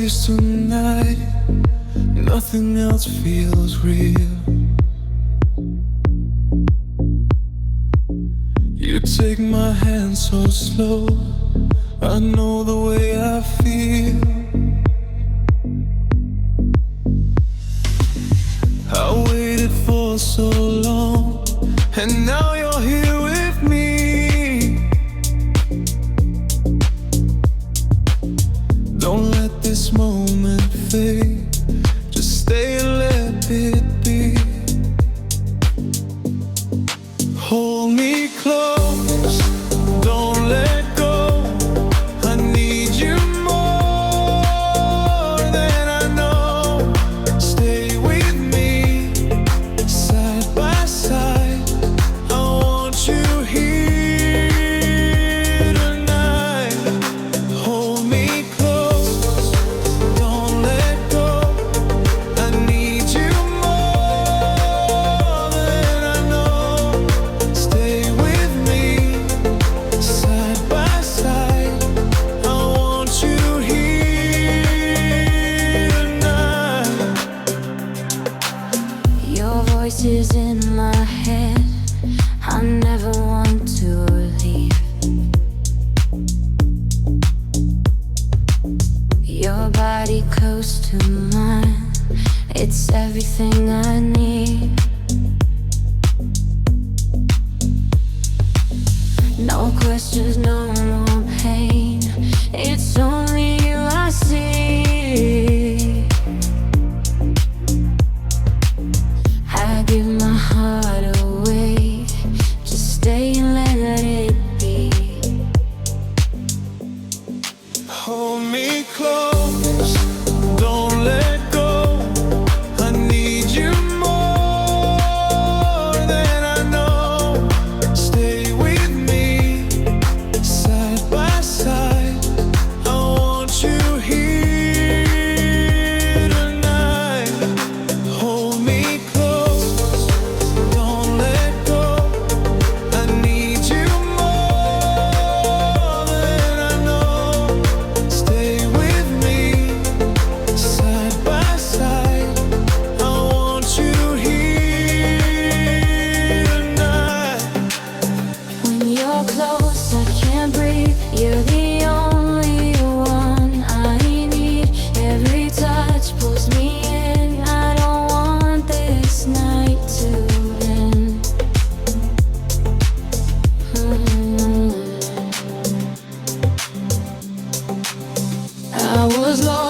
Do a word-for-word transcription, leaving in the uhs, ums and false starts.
breeze tonight. Nothing else feels real. You take my hand so slow. I know the way I feel. I waited for so long, and now you're here with me. Don't let this moment fade. Just stay and let it be. Hold me close, don't let go. I need you more than I know. Stay with me, side by side. I want you here tonight. Hold me close, don't let go. I need you more than I know. Stay with me, side by side. I want you here tonight. Your voice is in my head. I never want to leave. Your body close to mine. It's everything I need. No questions, no more pain. It's only you I see. I give my heart away. Just stay and let it be. Hold me close, don't let go. I need you more than I know. Stay with me, side by side. I want you here tonight. Hold me close, don't let go. I need you more than I know. Stay with me, side by side. I want you here tonight. When you're close, I can't breathe. You're the only one I need. Every touch pulls me in. I don't want this night to end. Mm. I was lost.